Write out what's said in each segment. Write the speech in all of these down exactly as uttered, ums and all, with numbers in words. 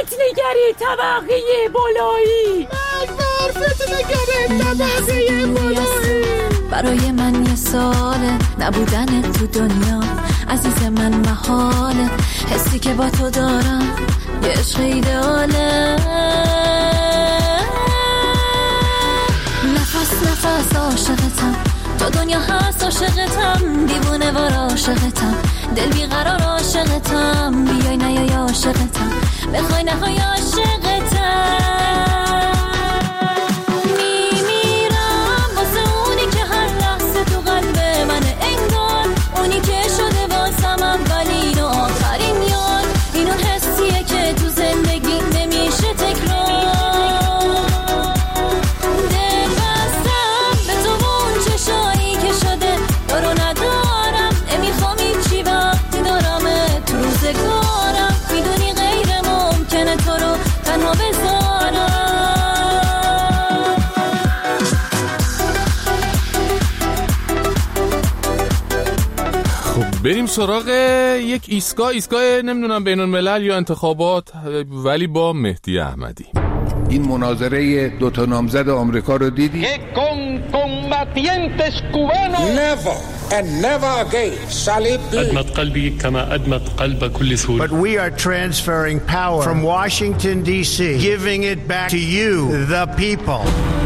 فتنه‌گر طبقه بالایی، مرد فتنه‌گر طبقه بالایی. برای من یه ساله نبودن تو دنیا، عزیز من محاله، حسی که با تو دارم یه عشق ایداله. نفس نفس عاشقتم، تا دنیا هست عاشقتم، دیوونه وار عاشقتم، دل بیقرار عاشقتم، بیای نیای عاشقتم، بخوای نخوای عاشقتم. میمیرم واسه اونی که هر لحظه تو قلب منه، انگار اونی که شده واسم اولین و آخرین یاد، این اون حسیه که تو زندگی نمیشه تکرار. بریم سراغ یک ایستگاه ایستگاه نمیدونم بین الملل یا انتخابات، ولی با مهدی احمدی. این مناظره دو تا نامزد آمریکا رو دیدی؟ Never and never again shall it be. أدمت قلبي كما أدمت قلب كل سوري. But we are transferring power from Washington D C, giving it back to you, the people.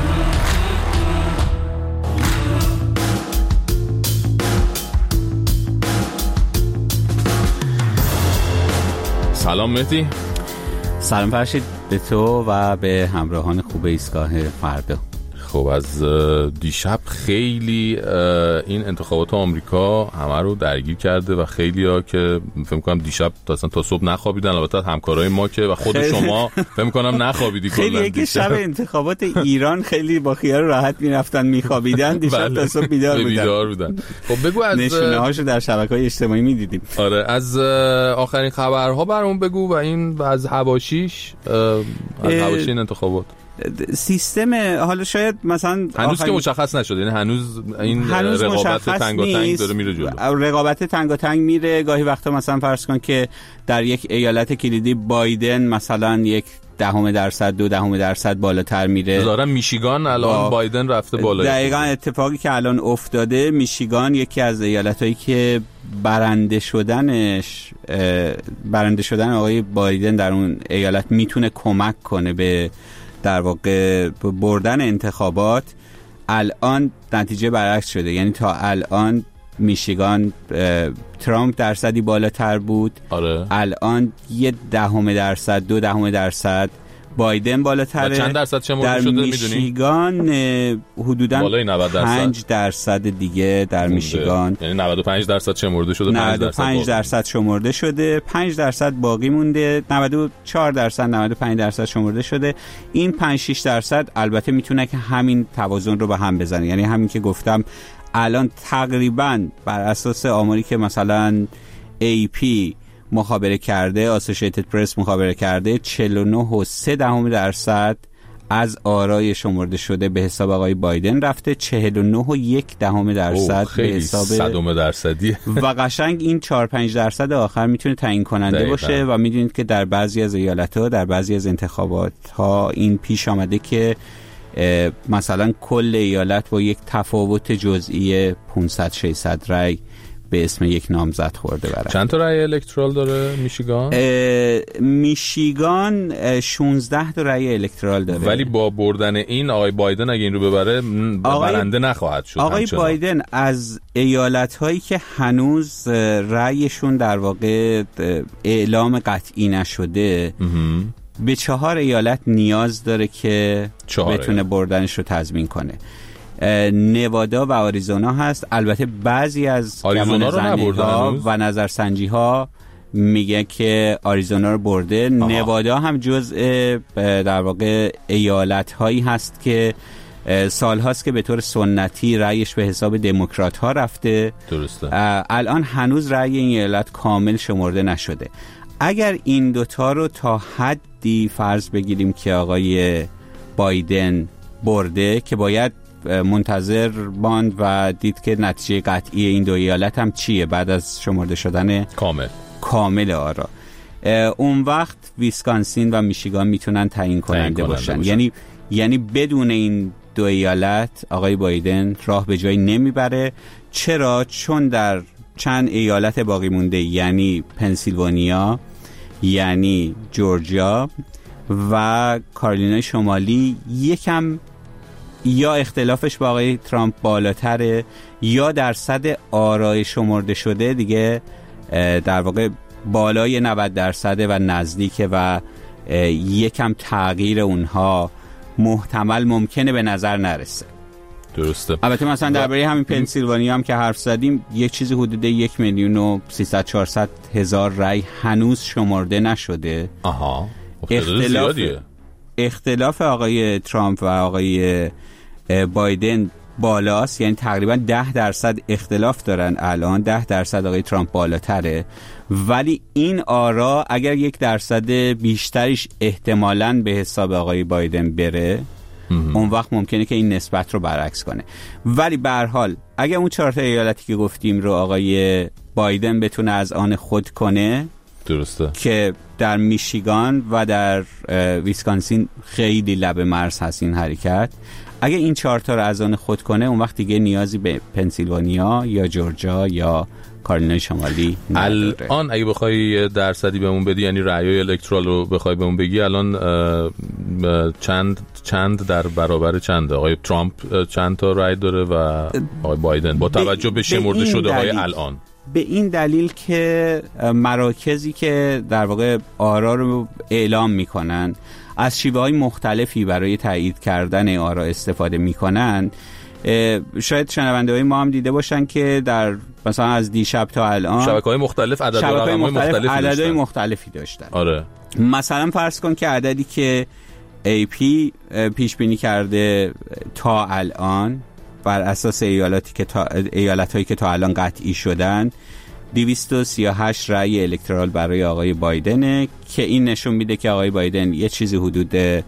سلام مهدی. سلام فرشید به تو و به همراهان خوب ایستگاه فردا. خب از دیشب خیلی این انتخابات آمریکا همه رو درگیر کرده و خیلی ها که فکر می‌کنم دیشب تا اصلا تا صبح نخوابیدن، البته همکارای ما که و خود شما فکر می‌کنم نخوابیدی کلا. خیلی که شب انتخابات ایران خیلی با خیال راحت میرفتن میخوابیدن، دیشب تا صبح بیدار بودن. بیدار بودن. خب بگو از نشونه‌هاشو در شبکه‌های اجتماعی می‌دیدیم. آره از آخرین خبرها برام بگو و این و از حواشیش از حواشی این انتخابات. سیستم حالا شاید مثلا هنوز که مشخص نشده، یعنی هنوز این هنوز رقابت تنگاتنگ داره میره جلو. رقابت تنگاتنگ میره، گاهی وقتا مثلا فرض کن که در یک ایالت کلیدی بایدن مثلا یک دهم درصد دو دهم درصد بالاتر میره. ظاهرا میشیگان الان بایدن رفته بالا. دقیقاً اتفاقی که الان افتاده، میشیگان یکی از ایالتایی که برنده شدنش برنده شدن آقای بایدن در اون ایالت میتونه کمک کنه به در واقع بردن انتخابات، الان نتیجه برعکس شده. یعنی تا الان میشیگان ترامپ درصدی بالاتر بود. آره. الان یه دهم درصد دو دهم درصد بایدن بالاتره. چند درصد شمرده شده میدونی؟ در میشیگان حدوداً پنج درصد دیگه در میشیگان، یعنی نود و پنج درصد شمرده شده، نود و پنج درصد شمرده شده، پنج درصد باقی مونده، نود و چهار درصد نود و پنج درصد شمرده شده. این پنج شش درصد البته میتونه که همین توازن رو به هم بزنه. یعنی همین که گفتم الان تقریباً بر اساس آماری که مثلا ای پی مخابره کرده، آسوشیتد پرس مخابره کرده، چهل و نه و سه دهم درصد از آرای شمرده شده به حساب آقای بایدن رفته، چهل و نه و یک دهم درصد به حساب صدم درصدی و قشنگ این چهار پنج درصد آخر میتونه تعیین کننده دقیقا باشه. و میدونید که در بعضی از ایالت‌ها در بعضی از انتخابات‌ها این پیش آمده که مثلا کل ایالت با یک تفاوت جزئی پانصد ششصد رای به اسم یک نامزد خورده برن. چند تا رای الکترال داره میشیگان؟ میشیگان شانزده تا رای الکترال داره. ولی با بردن این آقای بایدن اگه این رو ببره برنده نخواهد شد. آقای همچنان. بایدن از ایالت هایی که هنوز رایشون در واقع اعلام قطعی نشده به چهار ایالت نیاز داره که بتونه بردنش رو تضمین کنه. نوادا و آریزونا هست. البته بعضی از گمانه‌زنی‌ها و نظرسنجی‌ها میگه که آریزونا رو برده. آها. نوادا هم جزء در واقع ایالت‌هایی هست که سال هاست که به طور سنتی رأیش به حساب دموکرات ها رفته. درسته. الان هنوز رأی این ایالت کامل شمرده نشده. اگر این دوتا رو تا حدی فرض بگیریم که آقای بایدن برده، که باید منتظر باند و دید که نتیجه قطعی این دو ایالت هم چیه بعد از شمرده شدن کامل کامل آرا. اون وقت ویسکانسین و میشیگان میتونن تعیین کننده باشن. باشن یعنی یعنی بدون این دو ایالت آقای بایدن راه به جایی نمیبره. چرا؟ چون در چند ایالت باقی مونده، یعنی پنسیلوانیا، یعنی جورجیا و کارولینای شمالی، یکم یا اختلافش با آقای ترامپ بالاتره یا درصد آرای شمرده شده دیگه در واقع بالای نود درصده و نزدیکه و یکم تغییر اونها محتمل ممکنه به نظر نرسه. درسته. البته مثلا درباره همین پنسیلوانیا هم که حرف زدیم، یک چیزی حدود یک میلیون و سیصد چهارصد هزار رای هنوز شمرده نشده. آها. اختلاف اختلاف آقای ترامپ و آقای بایدن بالاست، یعنی تقریبا ده درصد اختلاف دارن الان. ده درصد آقای ترامپ بالاتره، ولی این آرا اگر یک درصد بیشتریش احتمالاً به حساب آقای بایدن بره، اون وقت ممکنه که این نسبت رو برعکس کنه. ولی به هر حال اگر اون چهار تا ایالتی که گفتیم رو آقای بایدن بتونه از آن خود کنه، درسته، که در میشیگان و در ویسکانسین خیلی لب مرز هست این حرکت، اگه این چهار تا رو از آن خود کنه، اون وقت دیگه نیازی به پنسیلوانیا یا جورجیا یا کارولینای شمالی نداره. الان اگه بخوای درصدی بهمون بدی، یعنی رأیای الکترال رو بخوای بهمون بگی، الان چند چند در برابر چنده؟ آقای ترامپ چند تا رأی داره و آقای بایدن با توجه به شمرده شده های الان؟ به این دلیل که مراکزی که در واقع آرا رو اعلام میکنن از شیوه های مختلفی برای تایید کردن آرا استفاده میکنن. شاید شنونده های ما هم دیده باشن که در مثلا از دیشب تا الان شبکه‌های مختلف عدد و رقم‌های مختلفی عددهای مختلفی داشتن. آره. مثلا فرض کن که عددی که ای پی پیش بینی کرده تا الان بر اساس ایالاتی که تا ایالت‌هایی که تا الان قطعی شدن، دویست و سی و هشت رأی الکترال برای آقای بایدنه، که این نشون میده که آقای بایدن یه چیزی حدود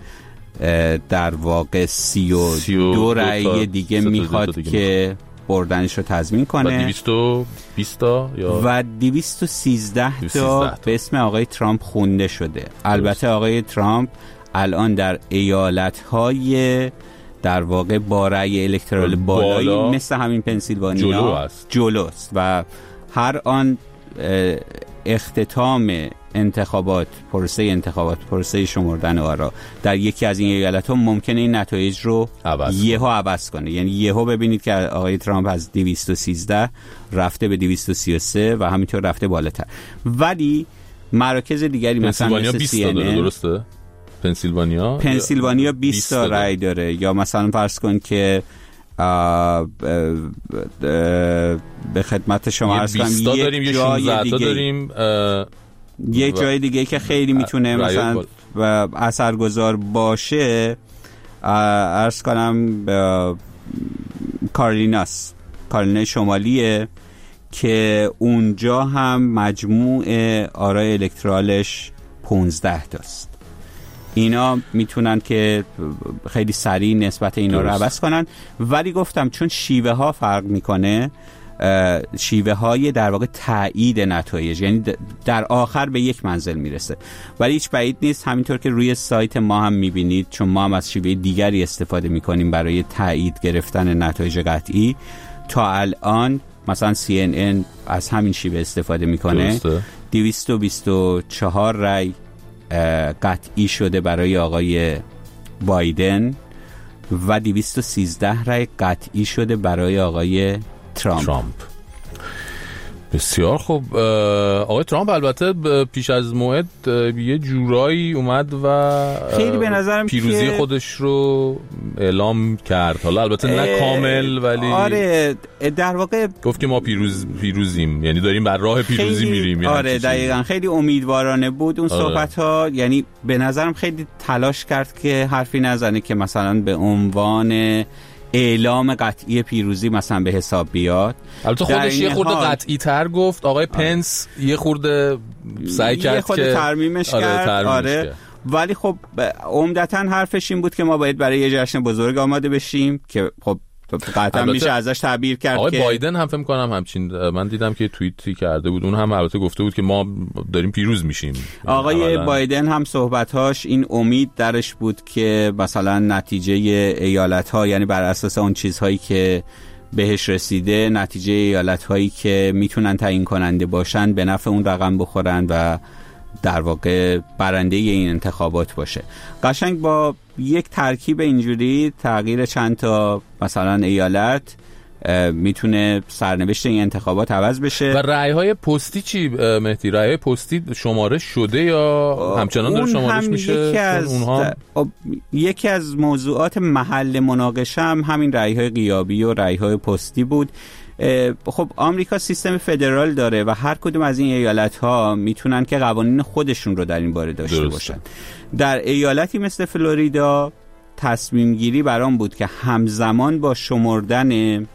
در واقع سی و دو رأی دیگه میخواد که بردنش رو تضمین کنه. و دویست و بیست تا یا و دویست و سیزده تا به اسم آقای ترامپ خونده شده. البته آقای ترامپ الان در ایالت‌های در واقع با رأی الکترال بالایی بالا مثل همین پنسیلوانیا جلو است. جلوست و هر آن اختتام انتخابات، پروسه انتخابات، پروسه شمردن آرا در یکی از این ایالت‌ها ممکنه این نتایج رو یهو عوض کنه. یعنی یهو ببینید که آقای ترامپ از دویست و سیزده رفته به دویست و سی و سه و همینطور رفته بالاتر. ولی مراکز دیگری مثلا مثل سی ان ان، درسته؟ پنسیلوانیا پنسیلوانیا بیست تا رای داره. یا مثلا فرض کن که آه آه آه به خدمت شما عرض کنم یک داریم، جای دیگه داریم یک جای دیگه که خیلی میتونه مثلا و اثرگذار باشه، عرض کنم کارولیناس، کارولینای شمالیه که اونجا هم مجموع آرای الکترالش پانزده تاست. اینا میتونن که خیلی سریع نسبت اینا رو عوض کنن. ولی گفتم چون شیوه ها فرق میکنه، شیوه های در واقع تایید نتایج، یعنی در آخر به یک منزل میرسه. ولی هیچ بعید نیست، همینطور که روی سایت ما هم میبینید، چون ما هم از شیوه دیگری استفاده میکنیم برای تایید گرفتن نتایج قطعی. تا الان مثلا سی ان ان از همین شیوه استفاده میکنه. دویست و بیست و چهار رای قطعی شده برای آقای بایدن و دویست و سیزده رای قطعی شده برای آقای ترامپ. ترامپ. بسیار خوب. آقای ترامپ البته پیش از موعد یه جورایی اومد و خیلی به نظرم پیروزی خودش رو اعلام کرد. حالا البته نه کامل، ولی آره در واقع گفت که ما پیروز پیروزیم، یعنی داریم بر راه پیروزی میریم. آره دقیقاً خیلی امیدوارانه بود اون آره. صحبت ها. یعنی به نظرم خیلی تلاش کرد که حرفی نزنه که مثلا به عنوان اعلام قطعی پیروزی مثلا به حساب بیاد. البته خودش یه خورده قطعی تر گفت. آقای پنس آره. یه خورده سعی کرد یه خورده که ترمیمش آره کرد. ترمیمش آره کرد. ولی خب عمدتاً حرفش این بود که ما باید برای یه جشن بزرگ آماده بشیم، که خب قطعا میشه ازش تعبیر کرد آقای که بایدن هم فکر می‌کنم همچین، من دیدم که توییتی کرده بود، اون هم البته گفته بود که ما داریم پیروز میشیم. آقای اولا. بایدن هم صحبت‌هاش این امید درش بود که مثلا نتیجه ایالت‌ها، یعنی بر اساس اون چیزهایی که بهش رسیده، نتیجه ایالت‌هایی که میتونن تعیین کننده باشن به نفع اون رقم بخورن و در واقع برنده این انتخابات باشه. قشنگ با یک ترکیب اینجوری تغییر چند تا مثلا ایالت میتونه سرنوشت این انتخابات عوض بشه. و رأی‌های پستی چی مهدی؟ رأی‌های پستی شماره شده یا همچنان داره شمارش میشه؟ یکی از اونها یکی از موضوعات محل مناقشه هم همین رأی‌های غیابی و رأی‌های پستی بود. خب آمریکا سیستم فدرال داره و هر کدوم از این ایالت‌ها میتونن که قوانین خودشون رو در این باره داشته درسته. باشن. در ایالتی مثل فلوریدا تصمیم گیری بر آن بود که همزمان با شمردن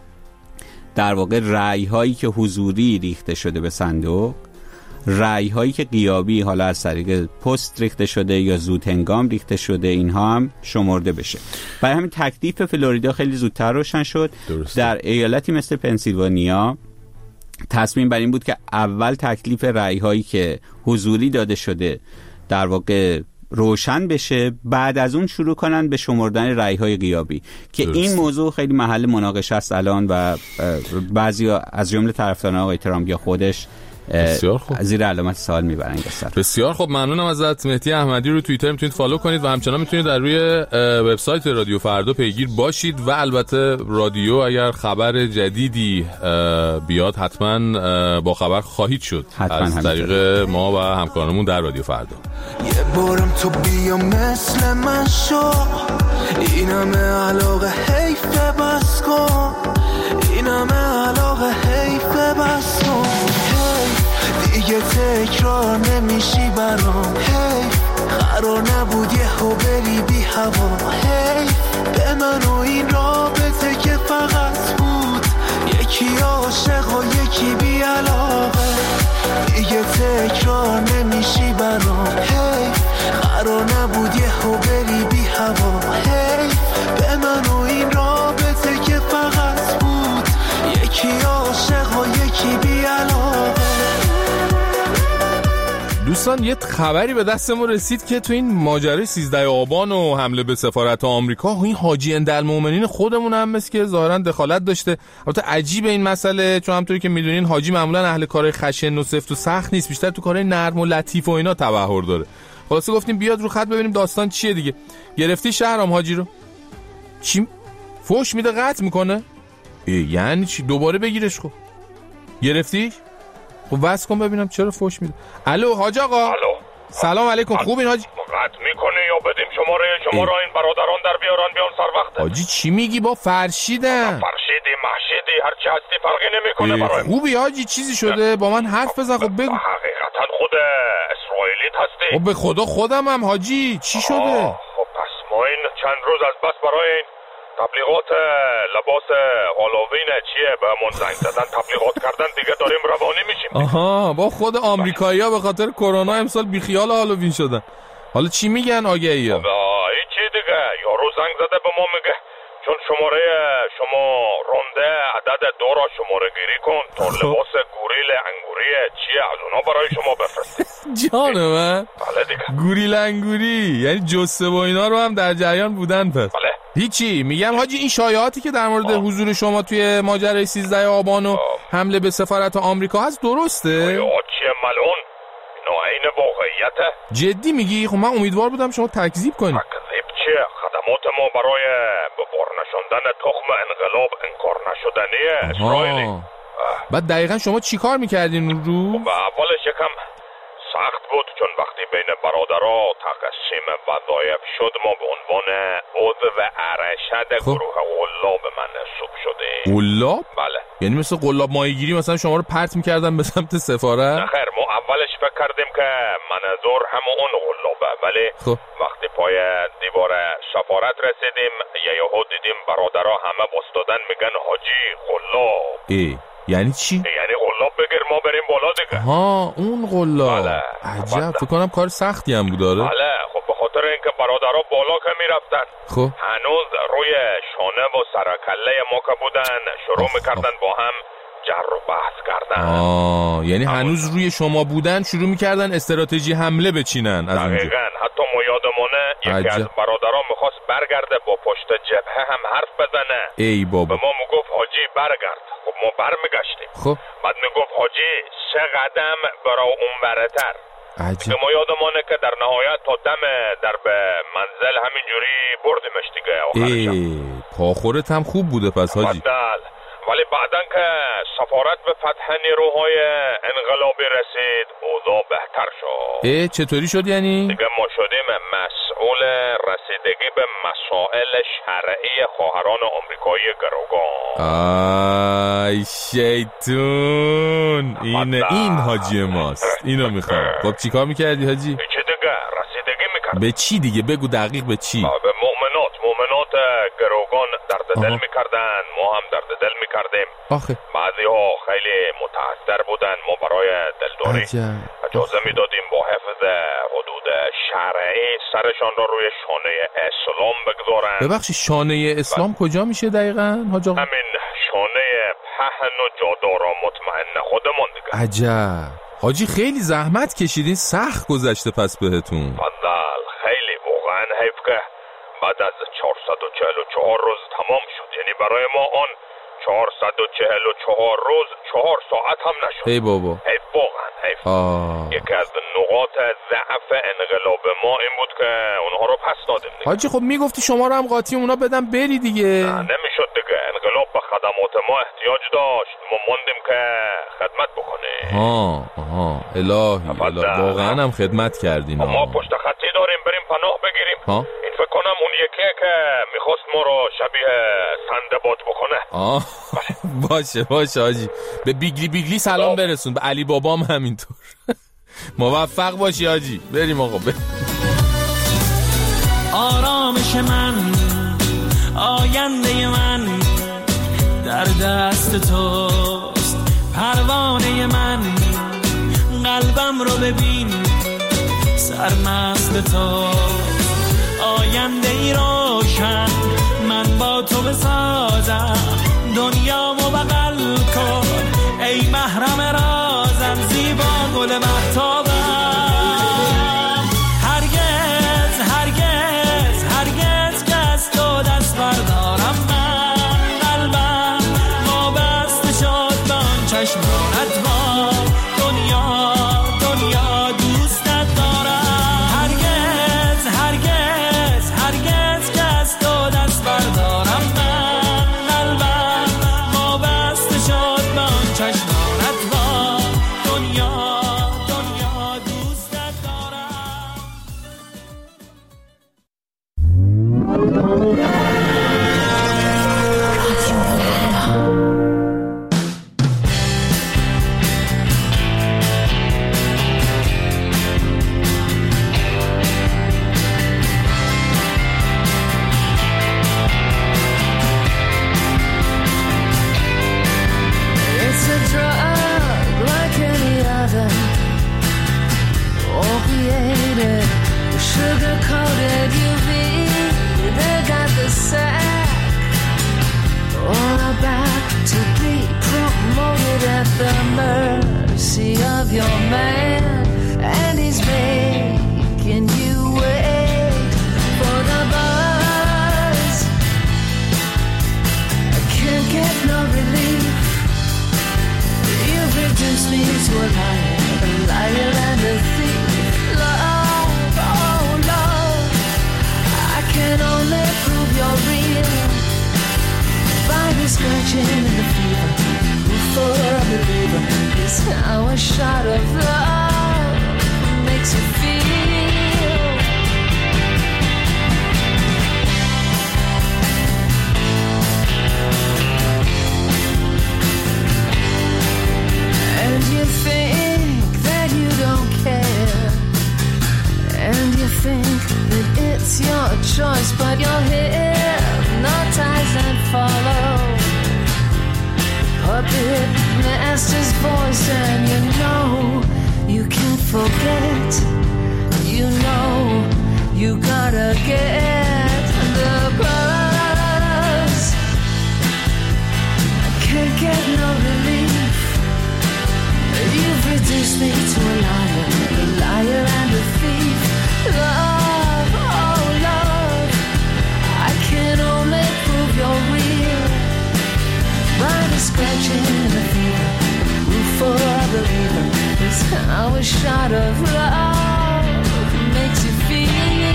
در واقع رأی هایی که حضوری ریخته شده به صندوق، رأی هایی که غیابی حالا از طریق پست ریخته شده یا زود هنگام ریخته شده، اینها هم شمرده بشه. برای همین تکلیف فلوریدا خیلی زودتر روشن شد. درسته. در ایالتی مثل پنسیلوانیا تصمیم بر این بود که اول تکلیف رأی هایی که حضوری داده شده در واقع روشن بشه، بعد از اون شروع کنن به شمردن رأی‌های غیابی که درست. این موضوع خیلی محل مناقشه است الان و بعضی از جمله طرفداران آقای ترامپ یا خودش بسیار خوب زیر علامت سوال میبرن این قصه. بسیار خوب، ممنونم ازت مهدی احمدی. رو توییتر میتونید فالو کنید و همچنان میتونید در روی وبسایت رادیو فردا پیگیر باشید و البته رادیو اگر خبر جدیدی بیاد حتما با خبر خواهید شد از طریق ما و همکارانمون در رادیو فردا. یه بارم تو بیا مثل من شو، اینم علاقه حیف بس کن، اینم علاقه حیف بس کن، دیگه تکرار نمیشی برام، هی قرار نبود یه هو بری بی هوا، هی به من و این رابطه که فقط بود یکی عاشق و یکی بی علاقه، دیگه تکرار نمیشی برام، هی قرار نبود یه هو بری بی هوا، هی به من و این رابطه که فقط بود یکی عاشق و یکی بی علاقه. دوستان یه خبری به دستمون رسید که تو این ماجرای سیزده آبان و حمله به سفارت آمریکا، این حاجی اندالمؤمنین خودمون هم مثل که ظاهرا دخالت داشته. البته عجیبه این مسئله، چون همونطوری که میدونین حاجی معمولا اهل کارهای خشن و سفت و سخت نیست، بیشتر تو کارهای نرم و لطیف و اینا تبحر داره. خلاصه گفتیم بیاد رو خط ببینیم داستان چیه دیگه. گرفتی شهرام حاجی رو؟ چی فوش میده قطع میکنه؟ یعنی چی؟ دوباره بگیرش. خب گرفتیش؟ خب واسه کن ببینم چرا فوش میده. الو حاج آقا. الو. سلام علیکم. خوبین حاجی؟ قطع میکنه یا بدیم شماره شما را این برادران در بیارن بیان سر وقت. حاجی چی میگی؟ با فرشیدم. فرشیدی محشیدی هر چی هستی فرقی نمیکنه برای. خوبی حاجی؟ چیزی شده؟ با من حرف بزن. خب بگو. حقیقتا خود اسرائیلیت هستی؟ خب به خدا خودم هم حاجی. چی شده؟ خب پس ما این چند روز از بس برای این تبلیغات لباس هالووین چیه بهمون زنگ زدن تبلیغات کردن دیگه داریم روانی میشیم. آها با خود آمریکایی‌ها به خاطر کرونا امسال بیخیال هالووین شدن. حالا چی میگن آگهی‌ها؟ هیچی دیگه، یارو زنگ زده به ما میگه چون شماره شما رونده عدد دو را شماره گیری کن تا لباس گوریل انگوری چیه از اونا برای شما بفرستیم. جان من بله دیگه. گوریل انگوری یعنی جثه و اینا رو هم در جریان بودن پس. بله. هیچی میگم حاجی این شایعاتی که در مورد آه. حضور شما توی ماجرای سیزده آبان و حمله به سفارت آمریکا هست درسته؟ شایعات چیه ملعون؟ اینو عین واقعیته. جدی میگی؟ خب من امیدوار بودم شما تکذیب کنی. تکذیب چیه؟ خدمات ما برای بار نشوندن تخم انقلاب انکار نشدنیه اسرائیلی. بعد دقیقا شما چی کار میکردین اون رو؟ خب اولش یکم سخت بود چون وقتی بین برادرها تقسیم وظایف شد ما به عنوان عضو ارشد خب. گروه قلاب منصوب شدیم. قلاب؟ بله. یعنی مثل قلاب ماهیگیری مثلا شما رو پرت میکردن به سمت سفارت؟ نه خیر، ما اولش فکر کردیم که منظور همون قلابه، ولی خب. وقتی پای دیوار سفارت رسیدیم یهو دیدیم برادرها همه بستادن میگن حاجی قلاب. ای یعنی چی؟ یعنی قلاب بگیر ما بریم بالا دیگه. ها اون قلاب. بله. عجب، فکر کنم کار سختی هم بود داره. بله، خب به خاطر اینکه برادرها بالا که میرفتن خب هنوز روی شانه و سرکله ما که بودن شروع میکردن با هم جر و بحث کردن. آه یعنی هنوز روی شما بودن شروع میکردن استراتژی حمله بچینن از اونجا. دقیقاً. حتی ما یادمونه یکی از برادرها میخواست برگرده با پشت جبهه هم حرف بزنه. ای بابا. به ما میگفت حاجی برگرد. خب ما برمیگشتیم. خب بعد میگفت حاجی سه قدم برای اون برتر. عجب. ما یادمونه که در نهایت تا دم در به منزل همینجوری بردیمش دیگه. ای پاخورت هم خوب بوده پس حاجی. بدل. ولی بعدن که سفارت به فتح نیروهای انقلابی رسید اوضاع بهتر شد. ای چطوری شد یعنی؟ دیگه ما شدیم مسئول رسیدگی به مسائل شرعی خواهران آمریکایی گروگان. آی شیطون این این حاجی ماست. اینو میخوام. خب چیکار میکردی حاجی؟ به چی دیگه؟ رسیدگی میکرد. به چی دیگه؟ بگو دقیق به چی؟ به مؤمنات مؤمنات گروگان درد دل میکردن، ما هم درد دل میکردیم. آخه بعضی ها خیلی متأثر بودن، ما برای دلداری اجازه میدادیم با حفظ حدود شرعی سرشان را روی شانه اسلام بگذارن. ببخشید شانه اسلام کجا میشه دقیقاً حاج آقا؟ همین شانه پهن و جادار و مطمئن خودمون دیگه. عجب حاجی خیلی زحمت کشیدین، سخت گذشته پس بهتون. فضل خیلی واقعا حیف که بعد از چهارصد و چهل و چهار روز تمام شد. یعنی برای ما آن چهارصد و چهل و چهار روز چهار ساعت هم نشد. ای بابا حیف واقعا حیف. یکی از نقاط ضعف انقلاب ما این بود که اونها رو پس دادیم. حاجی خب میگفتی شما رو هم قاطی اونا بدم بری دیگه. نه نمیشد دیگه، انقلاب به خدمات ما احتیاج داشت، ما موندیم که خدمت بکنیم. ها آها الهی الهی واقعا هم خدمت کردین. ما پشت خطی داریم بریم پناه بگیریم. ها این فکر کنم اون یکیه که میخواست ما رو شبیه سندباد بکنه. آه باشه باشه حاجی، به بیگلی بیگلی سلام برسون، به علی بابام همینطور. موفق باشی حاجی. بریم آقا بریم. آرامش من، آینده من در دست توست، پروانه من، قلبم رو ببین سرمست تو، آینده ای روشن من با تو بسازم، دنیامو بغل کن ای محرم رازم، زیبا گل مهتابم. هرگز هرگز هرگز که از تو دست بردارم من، قلبم وابسته شد به آن چشمانت، ما دنیا دنیا دوستت دارم. هرگز هرگز هرگز که از تو دست بردارم من، قلبم وابسته شد به آن چشمانت، ما دنیا دنیا دوستت دارم. It's a drug like any other, opiated, sugar-coated U V. They got the sack, all about to be promoted at the mercy of your man, and he's making you wait for the buzz. I can't get no relief. You've reduced me to a liar, a liar and a thief. Love, oh love, I can only prove you're real by the scratching and the fever. Who for a believer is how a shot of love makes you feel. And you think that you don't care, and you think that it's your choice, but you're hypnotized and follow puppet master's voice, and you know you can't forget, you know You gotta get the buzz. I can't get no relief. You've reduced me to a liar, a liar and a thief. Love, oh love, I can only prove you're real by the scratching and the fever. Roof for a believer is how a shot of love makes you feel.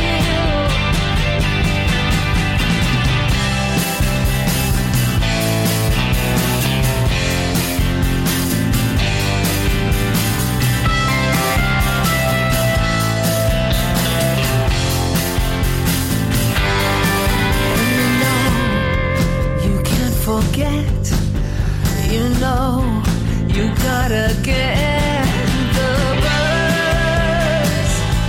Forget, you know, you gotta get the buzz.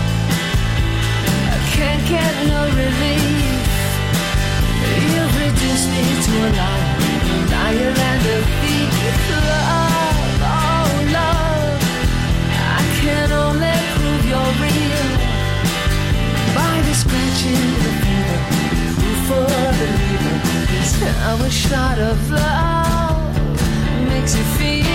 I can't get no relief. You've reduced me to a liar, a liar and a thief. Love, oh love, I can only prove you're real by the scratching the fever, proof for the believer. How a shot of love makes you feel.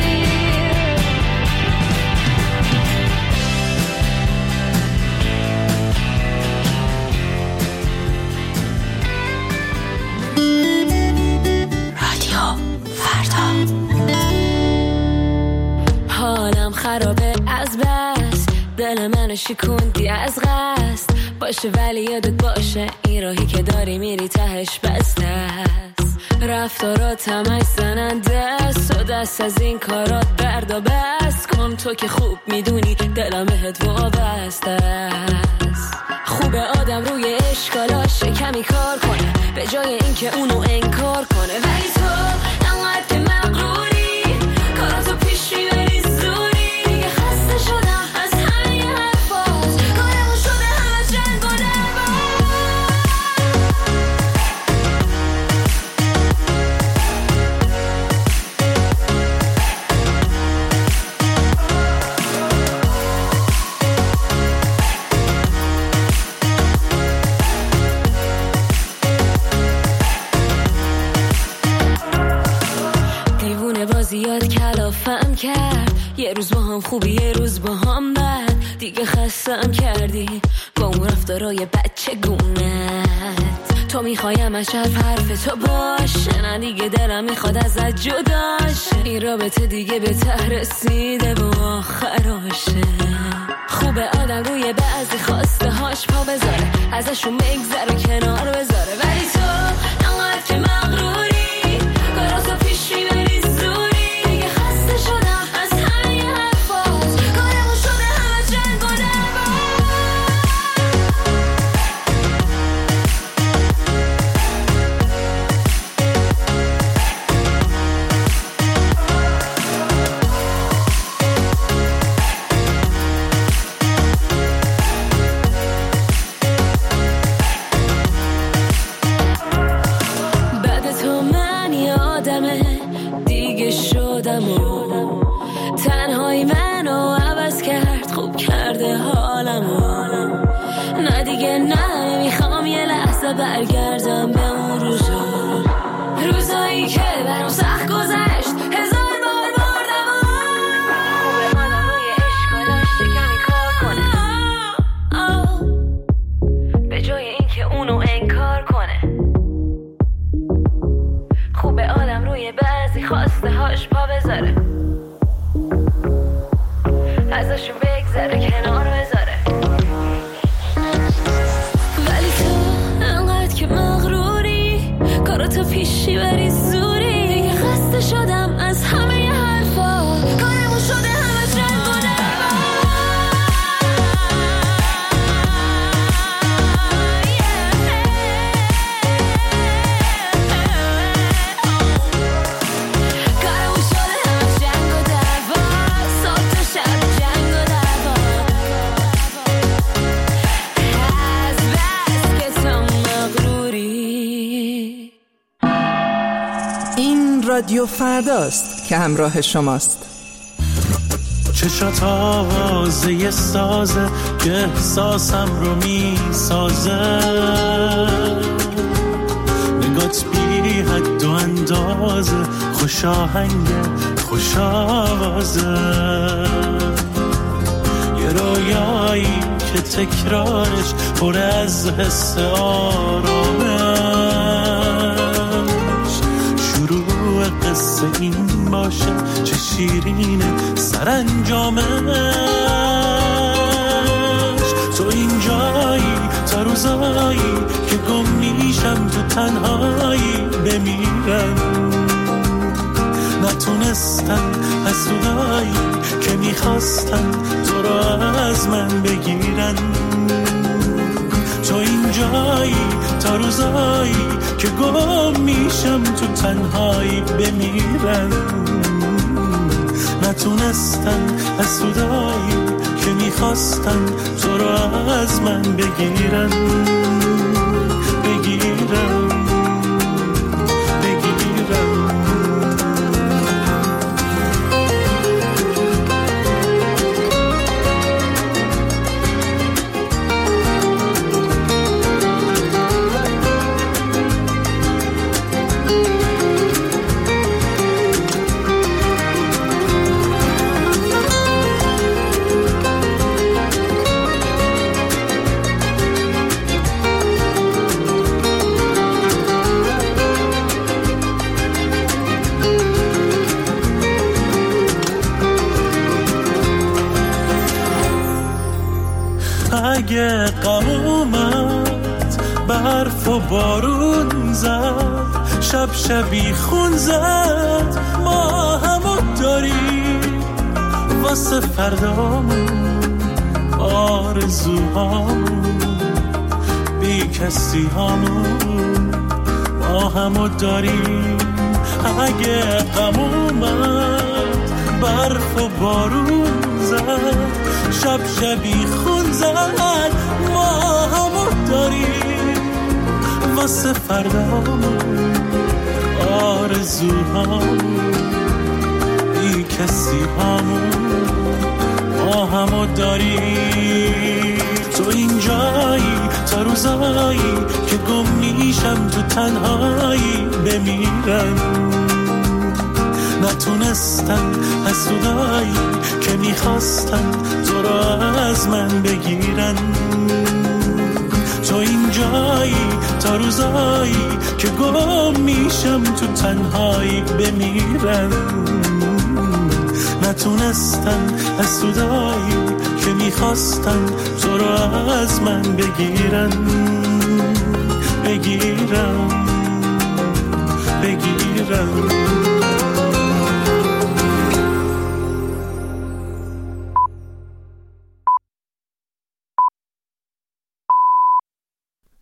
رادیو فردا. حالم خرابه از بس، دل منو شکوندی از قصد. باشه ولی یادت باشه این راهی که داری میری تهش بسته است. رفتارات همش زننده است و دست از این کارات بردا بس کن. تو که خوب میدونی دلم بهت وابسته است. خوبه آدم روی اشکالاش کمی کار کنه به جای اینکه اونو انکار کنه. ولی تو انقدر که مغروری کاراتو پیش میبری زوری. دیگه خسته شدم از همه حرفات، کارمون شده همه جنگ و دعوا. زیاد کلافم کرد، یه روز با هم خوبی یه روز با هم بد. دیگه خستم کردی با اون رفتارای بچه گونت. تو میخوایم از شرف حرف تو باشه، نه دیگه دلم میخواد ازت جداشه. این رابطه دیگه به ته رسیده و آخراشه. خوبه آدم روی بعضی خواسته هاش پا بذاره، ازشون بگذره کنار بذاره. ولی تو انقدر که مغروری کاراتو پیش میبری شدم از همه حرفات، کارمون شده همه جنگ و دعوا. بعد تو من یادمه دیگه شدم و تنهایی منو عوض کرد، خوب کرده حالمو. نه دیگه نه نمیخوام یه لحظه برگردم به اون روزا، روزایی که برام سخت گذشت هزار بار بردم و خوبه آدم روی اشکالاش کمی کار کنه به جای اینکه اونو انکار کنه. خوبه آدم روی بعضی خواسته هاش پا بذاره، ازشون بگذره کنار بذاره. ولی تو انقدر که مغروری کاراتو پیشی بری زوری. دیگه خسته شدم از همه حرفا، کارمون شده همه جنگ و دعوا. کارمون شده همه جنگ و دعوا، صبح تا شب جنگ و دعوا. از بس که تو مغروری. این رادیو فرداست که همراه شماست. چشات آوازه سازه که احساسم رو می سازه، نگات بی حد و اندازه، خوش آهنگه خوش آوازه، یه رویایی که تکرارش پر از حس آرامش، شروع قصه این باشه چه شیرینه سرانجامش، تو اینجایی تا روزایی که گم میشم تو تنهایی بمیرم، نتونستن از صدایی که میخواستن تو رو از من بگیرن، تو اینجایی تا روزایی که گم میشم تو تنهایی بمیرم، نتونستن از صدایی که میخواستن تو رو از من بگیرن بگیرن اگه غم اومد برف و بارون زد، شب شبی خون زد، ما همو داریم واسه فردامون، آرزوهامون بی کسی هامون، ما همو داریم. اگه غم اومد برف و بارون زد، شب شبی خون زد، ما همو داریم واسه فردامون، آرزوهامون بی کسی هامون، ما همو داریم. تو اینجایی تا روزایی که گم میشم تو تنهایی بمیرم، نتونستن از صدایی که میخواستن تو رو از من بگیرن، تو اینجایی تا روزایی که گم میشم تو تنهایی بمیرم، نتونستن از صدایی که میخواستن تو رو از من بگیرن بگیرن بگیرن